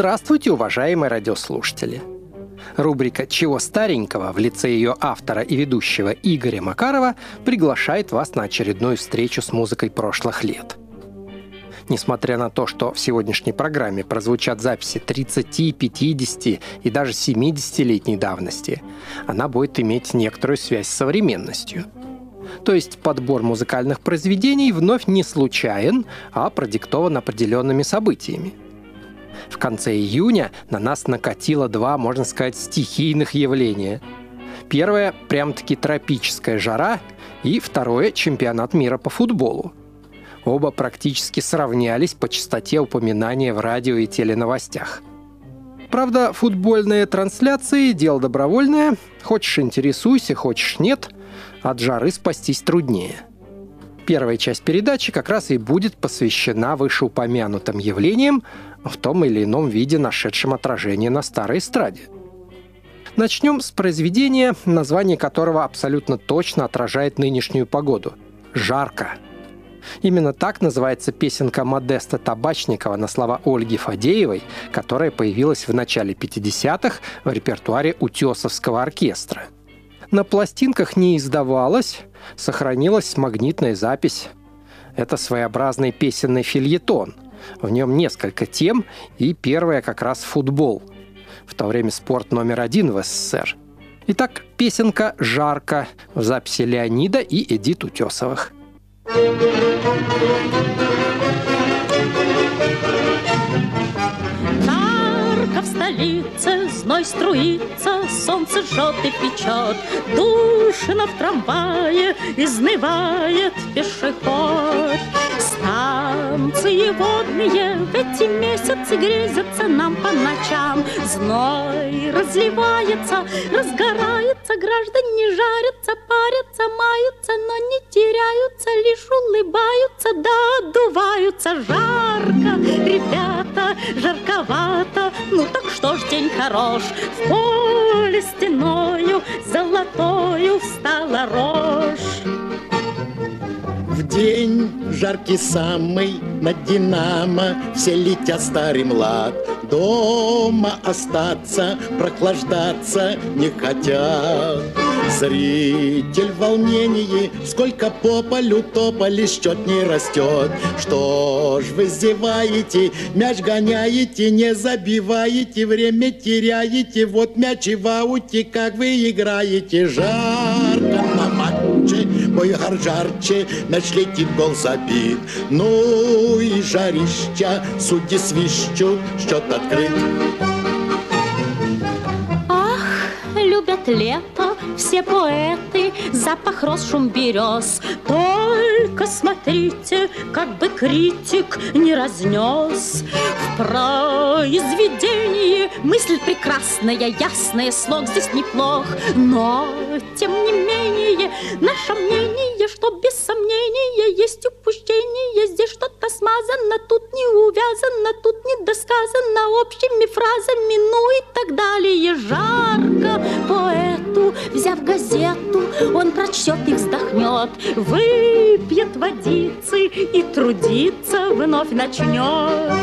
Здравствуйте, уважаемые радиослушатели! Рубрика «Чего старенького» в лице ее автора и ведущего Игоря Макарова приглашает вас на очередную встречу с музыкой прошлых лет. Несмотря на то, что в сегодняшней программе прозвучат записи 30, 50 и даже 70-летней давности, она будет иметь некоторую связь с современностью. То есть подбор музыкальных произведений вновь не случайен, а продиктован определенными событиями. В конце июня на нас накатило два, можно сказать, стихийных явления. Первое – прям-таки тропическая жара, и второе – чемпионат мира по футболу. Оба практически сравнялись по частоте упоминания в радио и теленовостях. Правда, футбольные трансляции – дело добровольное. Хочешь – интересуйся, хочешь – нет. От жары спастись труднее. Первая часть передачи как раз и будет посвящена вышеупомянутым явлениям, в том или ином виде нашедшим отражение на старой эстраде. Начнем с произведения, название которого абсолютно точно отражает нынешнюю погоду – «Жарко». Именно так называется песенка Модеста Табачникова на слова Ольги Фадеевой, которая появилась в начале 50-х в репертуаре Утесовского оркестра. На пластинках не издавалась, сохранилась магнитная запись. Это своеобразный песенный фельетон. В нем несколько тем, и первая как раз футбол. В то время спорт номер один в СССР. Итак, песенка «Жарко» в записи Леонида и Эдит Утесовых. Жарко в столице, зной струится, солнце жжет и печет, душно в трамвае изнывает пешеход. Станции водные в эти месяцы грезятся нам по ночам. Зной разливается, разгорается, граждане жарятся, парятся, маются, но не теряются, лишь улыбаются, да отдуваются. Жарко, ребята, жарковато, ну так что ж, день хорош. В поле стеною золотою встала рожь. В день жаркий самый над Динамо все летят старый млад. Дома остаться, прохлаждаться не хотят. Зритель в волнении, сколько по полю топали, счет не растет. Что ж вы зеваете, мяч гоняете, не забиваете, время теряете, вот мяч и в ауте, как вы играете. Жарко на матче, мой гар жарче, мяч летит, гол забит. Ну и жарища, судьи свищут, счет открыт. Любят лето все поэты, запах роз, шум берез. Только смотрите, как бы критик не разнес. В произведении мысль прекрасная, ясная, слог здесь неплох. Но, тем не менее, наше мнение, что без сомнения есть упущение. Здесь что-то смазано, тут не увязано, тут не досказано общими фразами, ну и так далее. Жарко поэту, взяв газету, он прочтет и вздохнет, выпьет водицы и трудиться вновь начнет.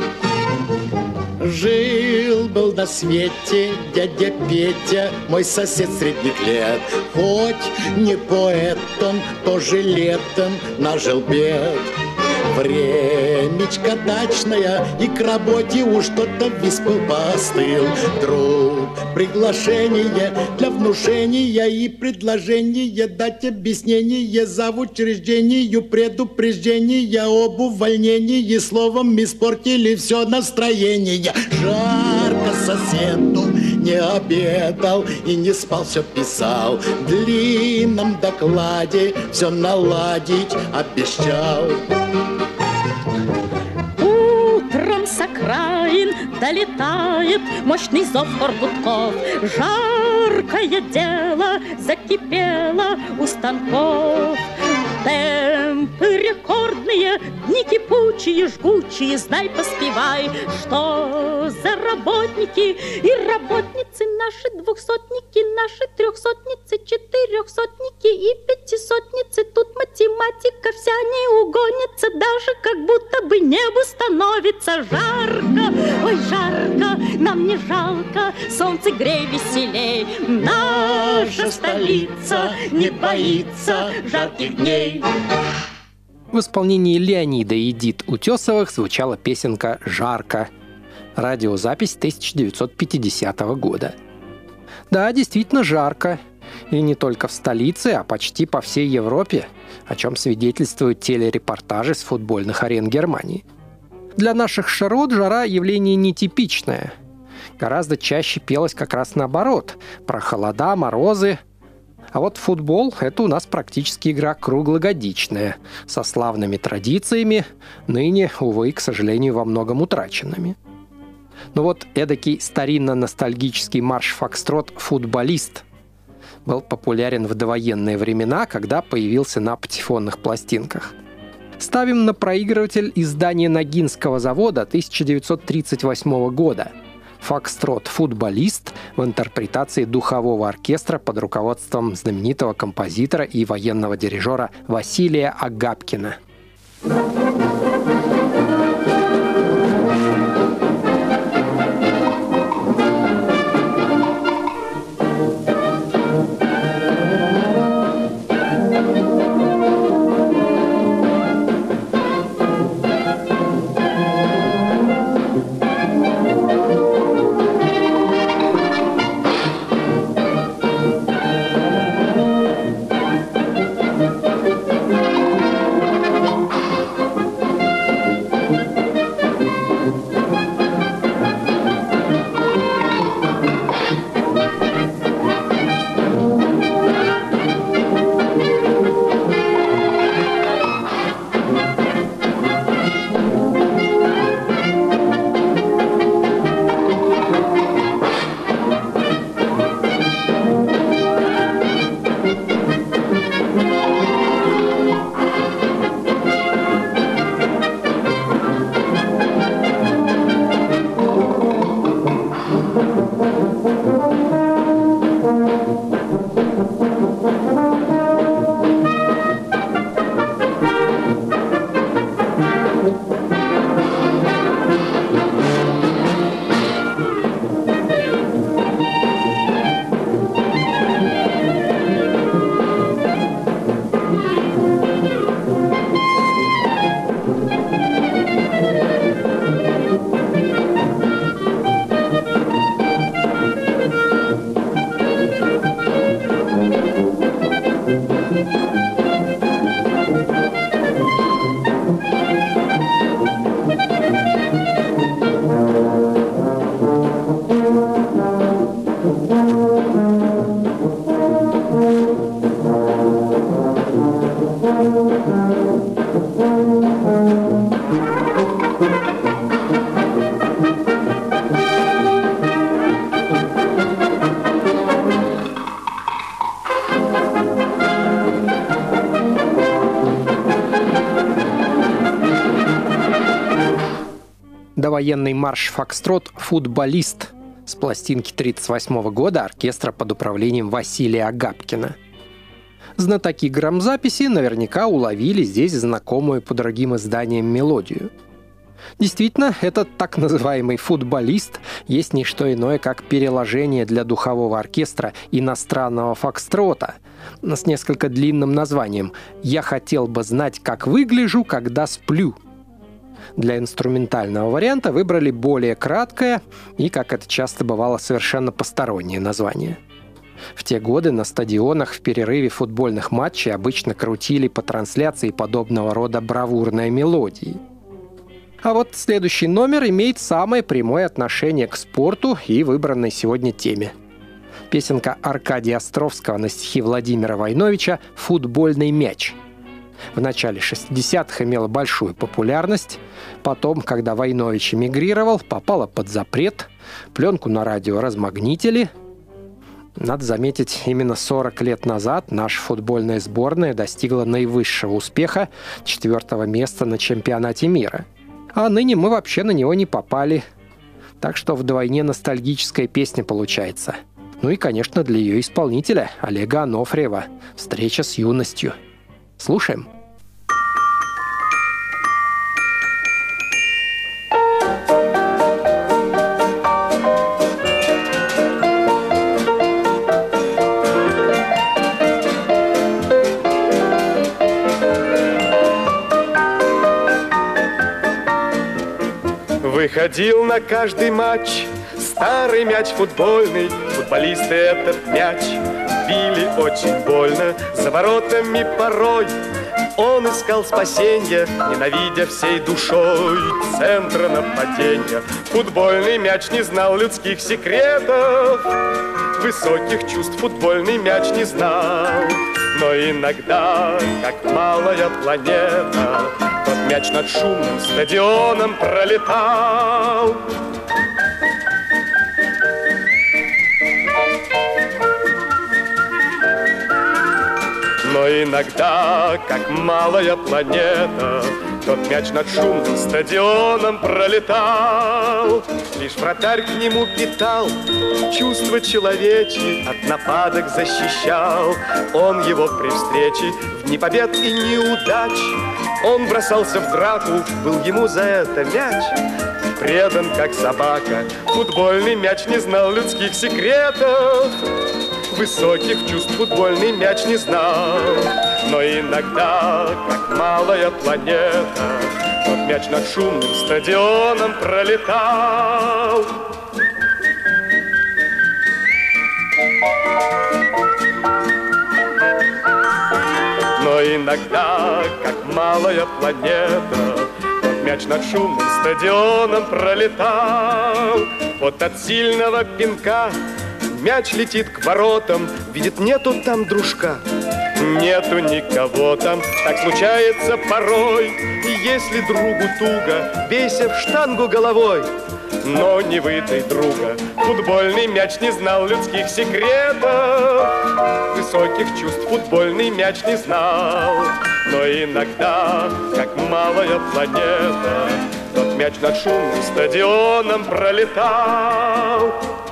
Жил-был на свете дядя Петя, мой сосед средних лет. Хоть не поэт он, тоже летом нажил бед. Времечко дачное, и к работе уж кто-то виспыл постыл. Друг, приглашение для внушения и предложения дать объяснение за в учреждению предупреждения об увольнении. Словом, испортили все настроение. Жарко соседу не обедал и не спал, все писал. В длинном докладе все наладить обещал. Утром с окраин долетает мощный зов хор гудков. Жаркое дело закипело у станков. Темпы рекордные, дни кипучие, жгучие, знай, поспевай, что за работники и работницы наши двухсотники, наши трехсотницы, четырехсотники и пятисотницы. Тут математика вся не угонится, даже как будто бы небу становится жарко. Ой, жарко, нам не жалко, солнце грей веселей. Наша столица не боится жарких дней. В исполнении Леонида и Эдит Утесовых звучала песенка «Жарко». Радиозапись 1950 года. Да, действительно жарко. И не только в столице, а почти по всей Европе, о чем свидетельствуют телерепортажи с футбольных арен Германии. Для наших широт жара явление нетипичное. Гораздо чаще пелось как раз наоборот, про холода, морозы. А вот футбол – это у нас практически игра круглогодичная, со славными традициями, ныне, увы, к сожалению, во многом утраченными. Но вот эдакий старинно-ностальгический марш-фокстрот «Футболист» был популярен в довоенные времена, когда появился на патефонных пластинках. Ставим на проигрыватель издание Ногинского завода 1938 года. Фокстрот «Футболист» в интерпретации духового оркестра под руководством знаменитого композитора и военного дирижера Василия Агапкина. Довоенный марш-фокстрот «Футболист» с пластинки 1938 года оркестра под управлением Василия Агапкина. Знатоки грамзаписи наверняка уловили здесь знакомую по другим изданиям мелодию. Действительно, этот так называемый «футболист» есть не что иное, как переложение для духового оркестра иностранного фокстрота с несколько длинным названием «Я хотел бы знать, как выгляжу, когда сплю». Для инструментального варианта выбрали более краткое и, как это часто бывало, совершенно постороннее название. В те годы на стадионах в перерыве футбольных матчей обычно крутили по трансляции подобного рода бравурные мелодии. А вот следующий номер имеет самое прямое отношение к спорту и выбранной сегодня теме. Песенка Аркадия Островского на стихи Владимира Войновича «Футбольный мяч». В начале 60-х имела большую популярность, потом, когда Войнович эмигрировал, попала под запрет, пленку на радио размагнитили. Надо заметить, именно 40 лет назад наша футбольная сборная достигла наивысшего успеха, 4-го места на чемпионате мира. А ныне мы вообще на него не попали. Так что вдвойне ностальгическая песня получается. Ну и, конечно, для ее исполнителя, Олега Анофриева, «Встреча с юностью». Слушаем. Приходил на каждый матч старый мяч футбольный. Футболисты этот мяч били очень больно. За воротами порой он искал спасенья, ненавидя всей душой центра нападения. Футбольный мяч не знал людских секретов, высоких чувств футбольный мяч не знал. Но иногда, как малая планета, тот мяч над шумным стадионом пролетал. Но иногда, как малая планета, тот мяч над шумным стадионом пролетал. Лишь вратарь к нему питал чувства человечьи, от нападок защищал. Он его при встрече в дни побед и неудач, он бросался в драку, был ему за это мяч предан, как собака. Футбольный мяч не знал людских секретов, высоких чувств футбольный мяч не знал. Но иногда, как малая планета, тот мяч над шумным стадионом пролетал. Но иногда, как малая планета, тот мяч над шумным стадионом пролетал. Вот от сильного пинка мяч летит к воротам, видит, нету там дружка, нету никого там. Так случается порой, и если другу туго, бейся в штангу головой, но не выдай друга. Футбольный мяч не знал людских секретов, высоких чувств футбольный мяч не знал. Но иногда, как малая планета, тот мяч над шумным стадионом пролетал.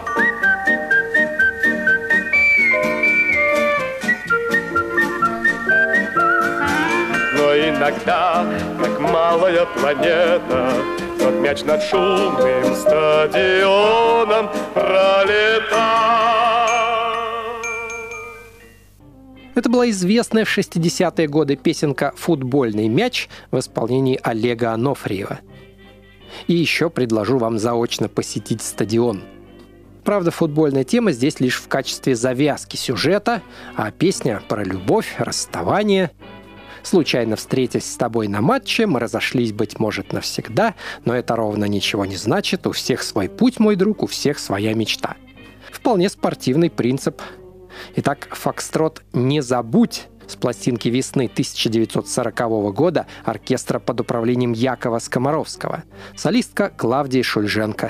Но иногда, как малая планета, тот мяч над шумным стадионом пролетал. Это была известная в 60-е годы песенка «Футбольный мяч» в исполнении Олега Анофриева. И еще предложу вам заочно посетить стадион. Правда, футбольная тема здесь лишь в качестве завязки сюжета, а песня про любовь, расставание. Случайно встретясь с тобой на матче, мы разошлись, быть может, навсегда, но это ровно ничего не значит. У всех свой путь, мой друг, у всех своя мечта. Вполне спортивный принцип. Итак, фокстрот «Не забудь» с пластинки весны 1940 года оркестра под управлением Якова Скоморовского. Солистка Клавдия Шульженко.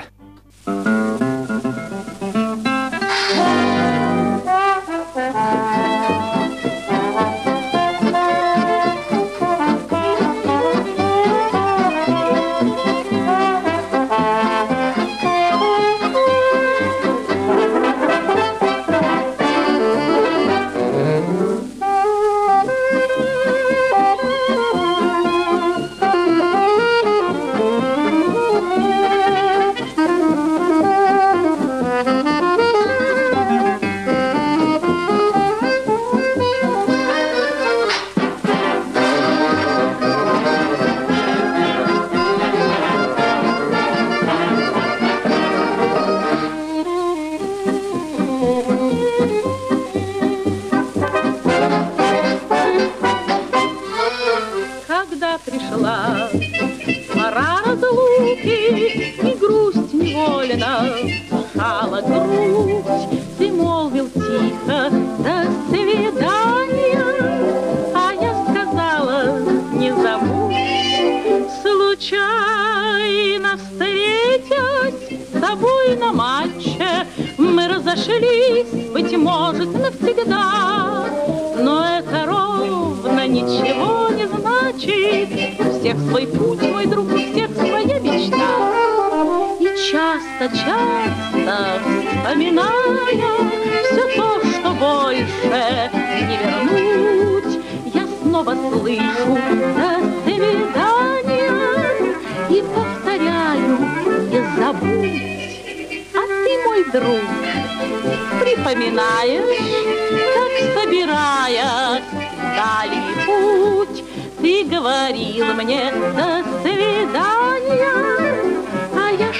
Пришла пора разлуки, и грусть невольно сжала грудь. Ты молвил тихо «до свидания», а я сказала «не забудь». Случайно встретясь с тобой на матче, мы разошлись, быть может, навсегда. Но это ровно ничего не значит. У всех свой путь, мой друг, у всех своя мечта. И часто, вспоминая все то, что больше не вернуть, я снова слышу «до свидания» и повторяю «не забудь». А ты, мой друг, припоминаешь, как, собираясь в дальний путь, ты говорил мне «до свидания», а я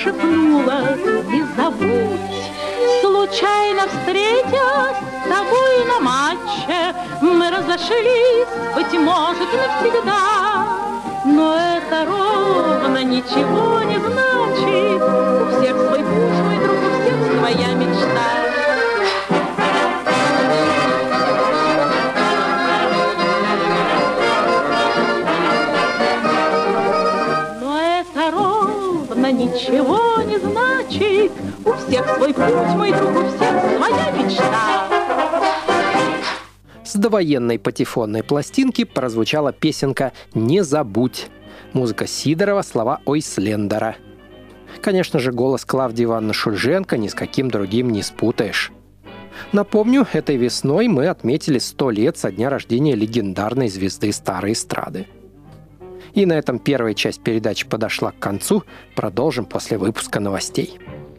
шепнула: не забудь. Случайно встретясь с тобой на матче, мы разошлись, быть может, навсегда. Но это ровно ничего не значит. У всех свой путь, мой друг, у всех своя мечта. Но это ровно ничего не значит. У всех свой путь, мой друг, у всех своя мечта. С довоенной патефонной пластинки прозвучала песенка «Не забудь». Музыка Сидорова, слова Ойслендера. Конечно же, голос Клавдии Ивановны Шульженко ни с каким другим не спутаешь. Напомню, этой весной мы отметили 100 лет со дня рождения легендарной звезды старой эстрады. И на этом первая часть передачи подошла к концу. Продолжим после выпуска новостей.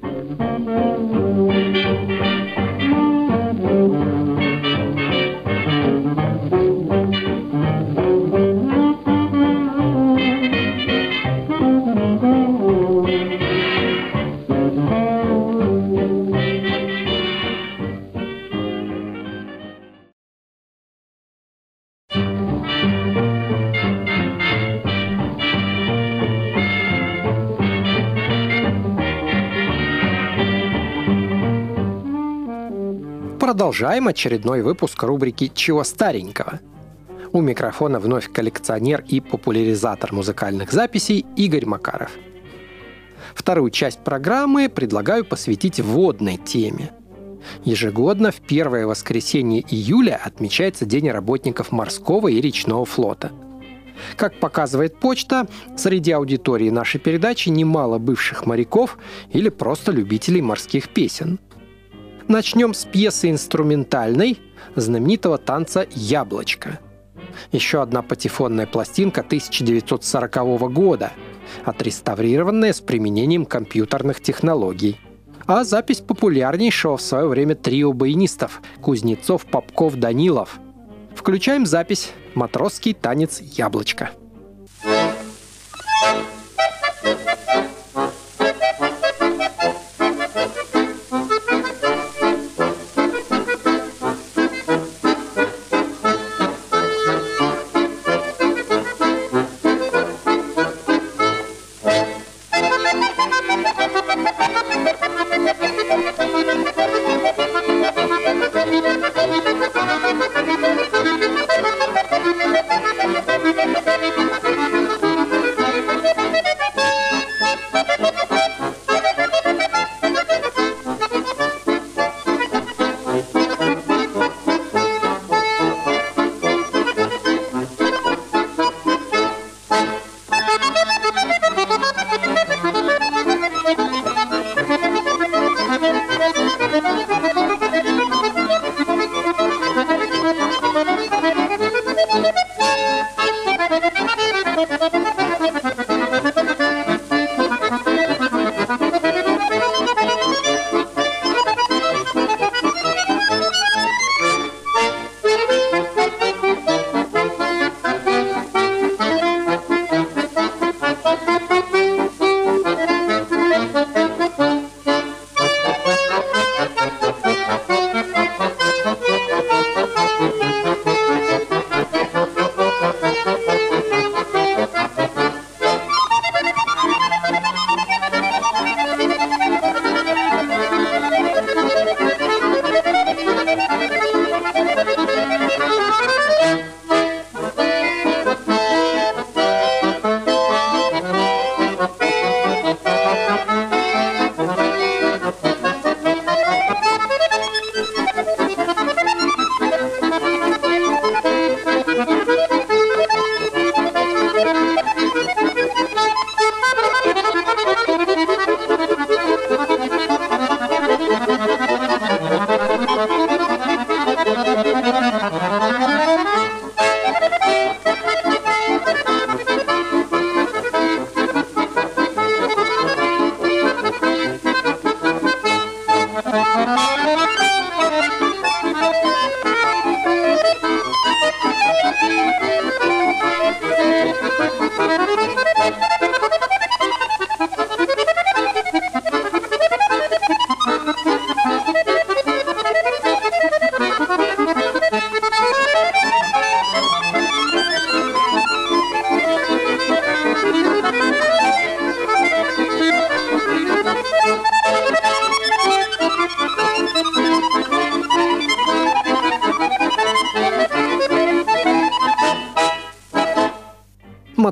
Продолжаем очередной выпуск рубрики «Чего старенького?». У микрофона вновь коллекционер и популяризатор музыкальных записей Игорь Макаров. Вторую часть программы предлагаю посвятить водной теме. Ежегодно в первое воскресенье июля отмечается День работников морского и речного флота. Как показывает почта, среди аудитории нашей передачи немало бывших моряков или просто любителей морских песен. Начнем с пьесы инструментальной знаменитого танца «Яблочко». Еще одна патефонная пластинка 1940 года, отреставрированная с применением компьютерных технологий. А запись популярнейшего в свое время трио баянистов Кузнецов, Попков, Данилов. Включаем запись «Матросский танец «Яблочко».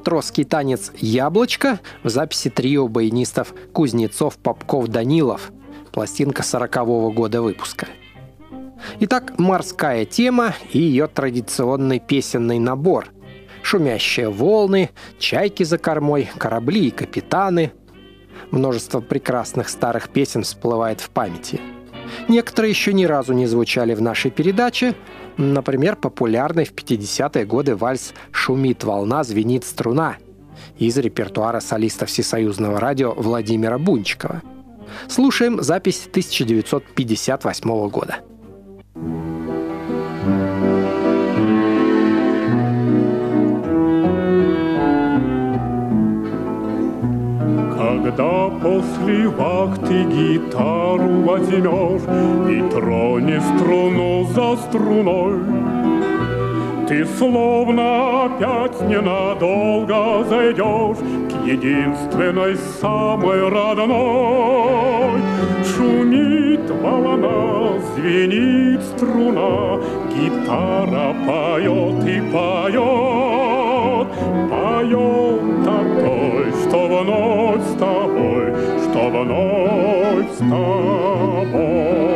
матросский танец «Яблочко» в записи трио баянистов Кузнецов, Попков, Данилов. Пластинка 40-го года выпуска. Итак, морская тема и ее традиционный песенный набор. Шумящие волны, чайки за кормой, корабли и капитаны. Множество прекрасных старых песен всплывает в памяти. Некоторые еще ни разу не звучали в нашей передаче. Например, популярный в 50-е годы вальс «Шумит волна, звенит струна» из репертуара солиста Всесоюзного радио Владимира Бунчикова. Слушаем запись 1958 года. Когда после вахты гитару возьмешь и тронешь струну за струной, ты словно опять ненадолго зайдешь к единственной, самой родной. Шумит волна, звенит струна, гитара поет и поет, поет о той, что вновь с тобой, что вновь с тобой.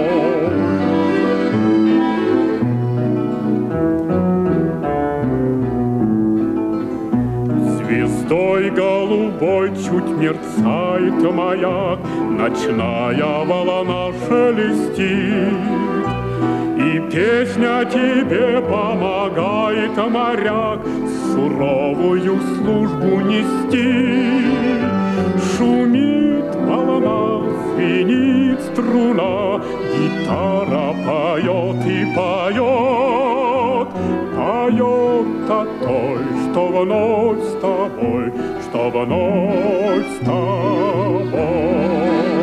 Звездой голубой чуть мерцает маяк, ночная волна шелестит, и песня тебе помогает, моряк, суровую службу нести. Шумит волна, звенит струна, гитара поет и поет, поет о той, что вновь с тобой, что вновь с тобой.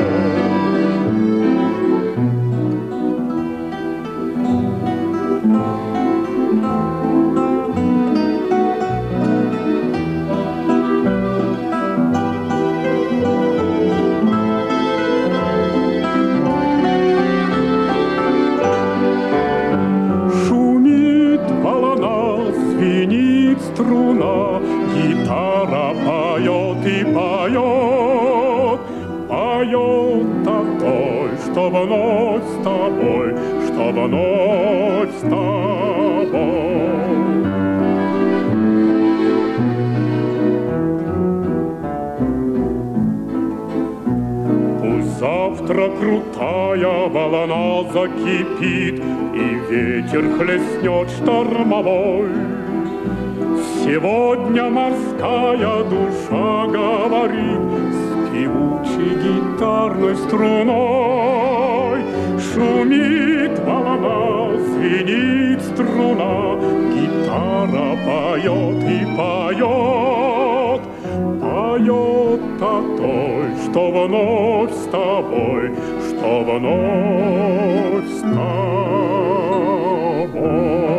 Струна, гитара поет и поет, поет о той, что вновь с тобой, что вновь с тобой. Пусть завтра крутая волна закипит, и ветер хлестнет штормовой, сегодня морская душа говорит с певучей гитарной струной. Шумит волна, звенит струна, гитара поет и поет, поет о той, что вновь с тобой, что вновь с тобой.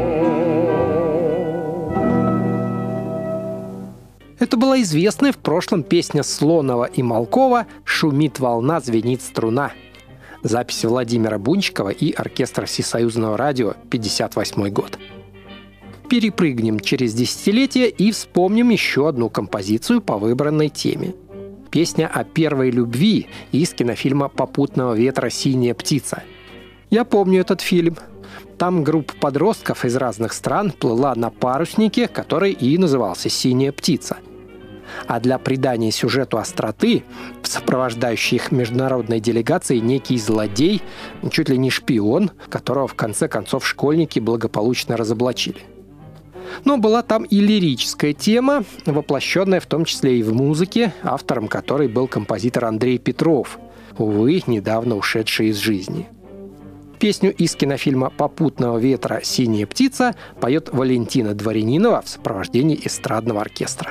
Это была известная в прошлом песня Слонова и Малкова «Шумит волна, звенит струна». Запись Владимира Бунчикова и оркестра Всесоюзного радио, 1958 год. Перепрыгнем через десятилетия и вспомним еще одну композицию по выбранной теме. Песня о первой любви из кинофильма «Попутного ветра. Синяя птица». Я помню этот фильм. Там группа подростков из разных стран плыла на паруснике, который и назывался «Синяя птица». А для придания сюжету остроты в сопровождающей их международной делегации некий злодей, чуть ли не шпион, которого в конце концов школьники благополучно разоблачили. Но была там и лирическая тема, воплощенная в том числе и в музыке, автором которой был композитор Андрей Петров, увы, недавно ушедший из жизни. Песню из кинофильма «Попутного ветра. Синяя птица» поет Валентина Дворянинова в сопровождении эстрадного оркестра.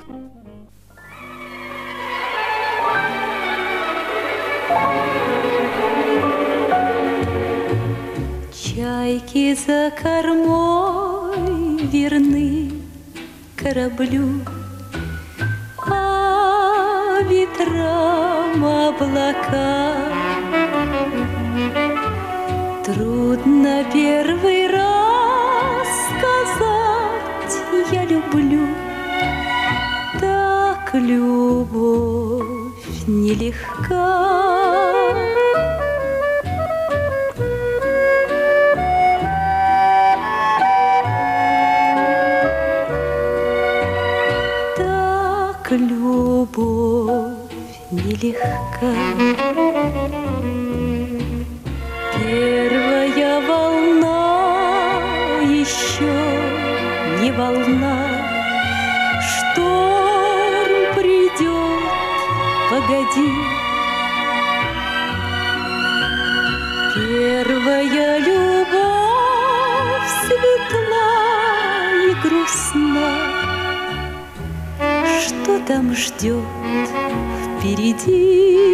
Чайки за кормой верны кораблю, а ветрам облака. Трудно первый раз сказать «я люблю», любовь нелегка. Так любовь нелегка. Первая волна еще не волна. Шторм придет, погоди. Первая любовь светла и грустна. Что там ждет впереди?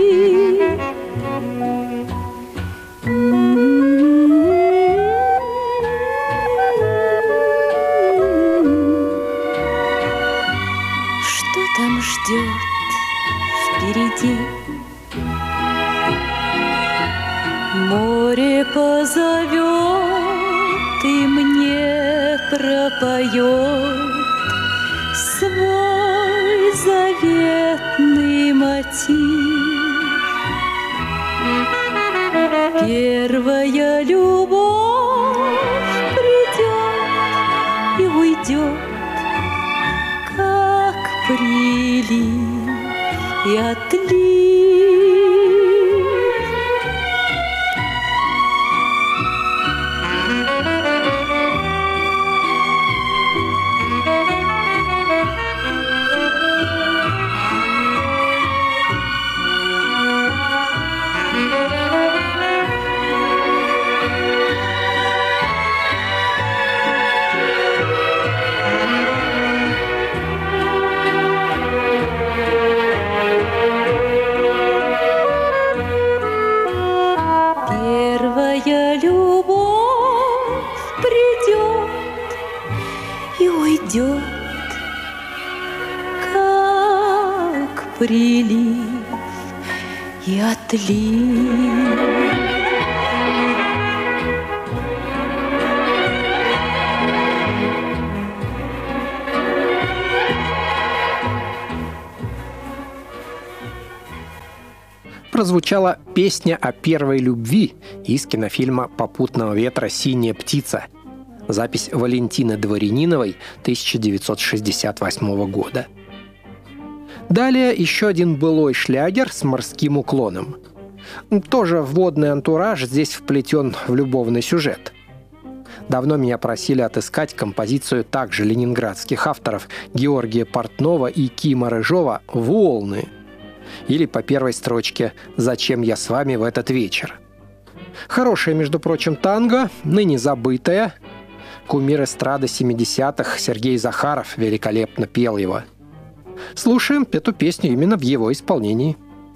Ждет впереди. Море позовет и мне пропоет свой заветный мотив. Первая любовь придет и уйдет, прилив и отлив. Уйдет, как прилив и отлив. Прозвучала песня о первой любви из кинофильма «Попутного ветра. Синяя птица». Запись Валентины Дворяниновой 1968 года. Далее еще один былой шлягер с морским уклоном. Тоже водный антураж здесь вплетен в любовный сюжет. Давно меня просили отыскать композицию также ленинградских авторов Георгия Портнова и Кима Рыжова «Волны». Или по первой строчке «Зачем я с вами в этот вечер». Хорошее, между прочим, танго, ныне забытое. Кумир эстрады 70-х Сергей Захаров великолепно пел его. Слушаем эту песню именно в его исполнении.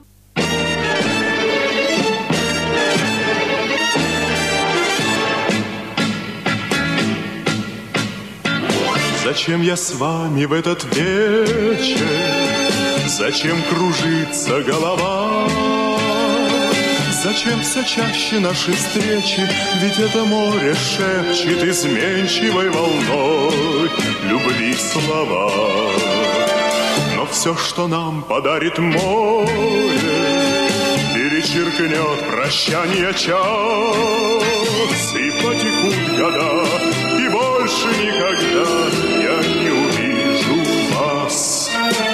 Зачем я с вами в этот вечер? Зачем кружится голова? Зачем все чаще наши встречи? Ведь это море шепчет изменчивой волной любви слова. Но все, что нам подарит море, перечеркнет прощание час. И потекут года, и больше никогда я не увижу вас.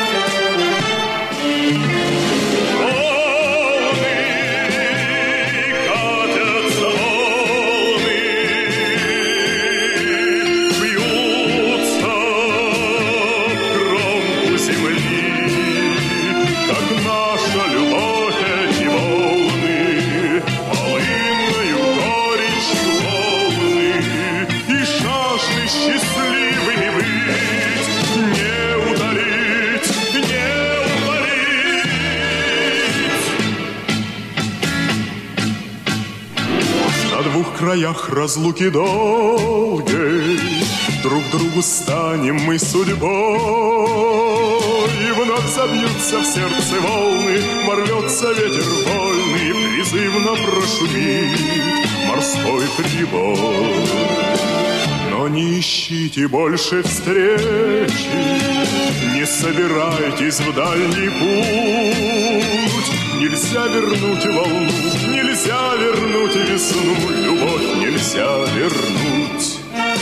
В краях разлуки долгой друг другу станем мы судьбой. И вновь забьются в сердце волны, ворвется ветер вольный, призывно прошумит морской прибой. Но не ищите больше встречи, не собирайтесь в дальний путь. Нельзя вернуть волну, нельзя вернуть весну, любовь нельзя вернуть.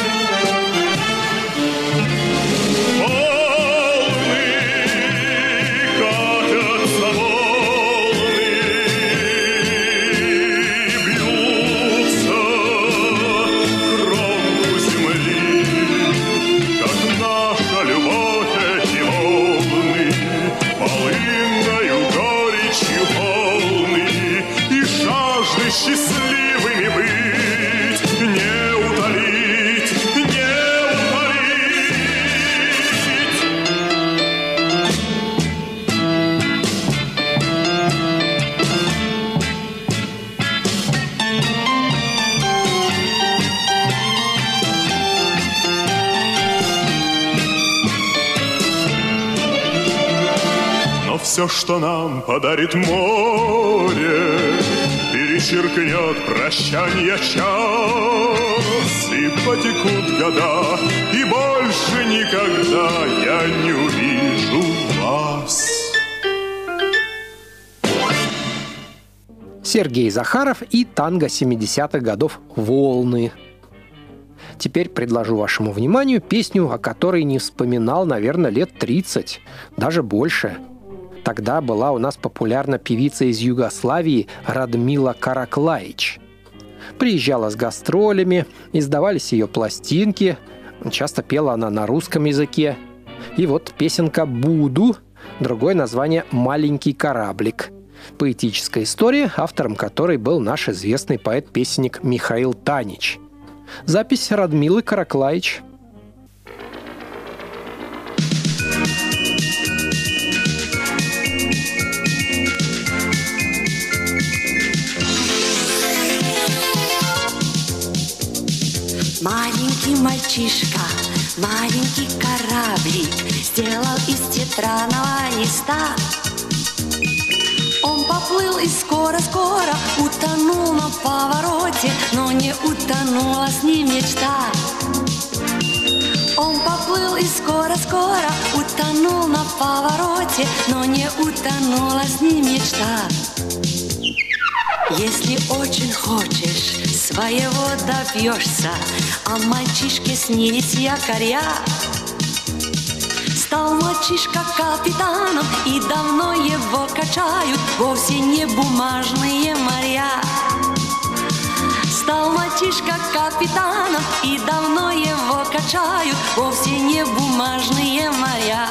Счастливыми быть, не утолить, не утолить. Но все, что нам подарит море, перечеркнет прощанье час, и потекут года, и больше никогда я не увижу вас. Сергей Захаров и танго 70-х годов «Волны». Теперь предложу вашему вниманию песню, о которой не вспоминал, наверное, лет 30, даже больше. Тогда была у нас популярна певица из Югославии Радмила Караклаич. Приезжала с гастролями, издавались ее пластинки, часто пела она на русском языке. И вот песенка «Буду», другое название «Маленький кораблик». Поэтическая история, автором которой был наш известный поэт-песенник Михаил Танич. Запись Радмилы Караклаич. Маленький мальчишка, маленький кораблик сделал из тетрадного листа. Он поплыл и скоро-скоро утонул на повороте, но не утонула с ним мечта. Он поплыл и скоро-скоро утонул на повороте, но не утонула с ним мечта. Если очень хочешь, своего добьешься, а мальчишке снились якоря. Стал мальчишка капитаном, и давно его качают вовсе не бумажные моря. Стал мальчишка капитаном, и давно его качают вовсе не бумажные моря.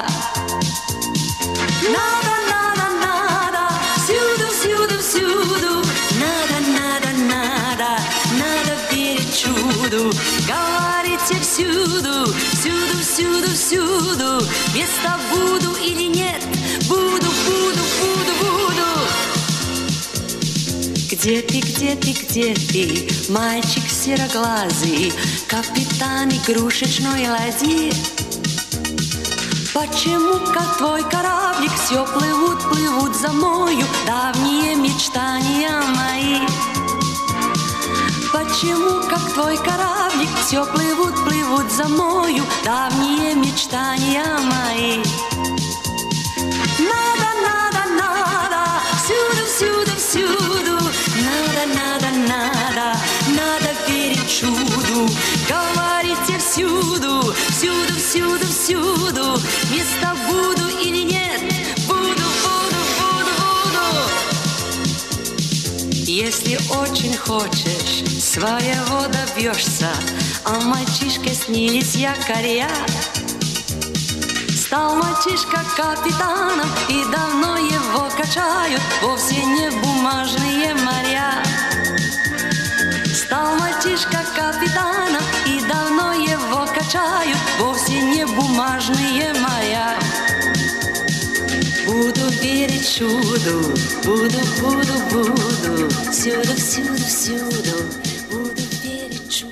Надо, надо, надо, всюду, всюду, всюду. Надо, надо, надо, надо верить чуду. Говорите всюду, всюду, всюду, всюду. Место буду или нет, буду, буду, буду, буду. Где ты, где ты, где ты, мальчик сероглазый, капитан игрушечной ладьи? Почему, как твой кораблик, все плывут, плывут за мною давние мечтания мои? Почему, как твой кораблик, все плывут, плывут за мною давние мечтания мои? Надо, надо, надо, всюду, всюду, всюду. Надо, надо, надо, надо верить чуду. Говорите всюду, всюду, всюду, всюду. Место буду или нет, буду, буду, буду, буду. Если очень хочешь, своего добьешься, а мальчишке снились якоря. Стал мальчишка капитаном, и давно его качают вовсе не бумажные моря. Стал мальчишка капитаном, и давно его качают вовсе не бумажные моря. Буду верить чуду, буду, буду, буду, всюду, всюду, всюду, буду верить чуду.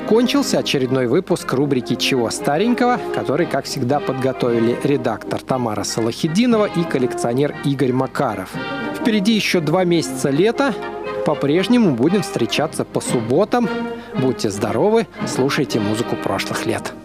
Закончился очередной выпуск рубрики «Чего старенького», который, как всегда, подготовили редактор Тамара Салахитдинова и коллекционер Игорь Макаров. Впереди еще 2 месяца лета. По-прежнему будем встречаться по субботам. Будьте здоровы, слушайте музыку прошлых лет.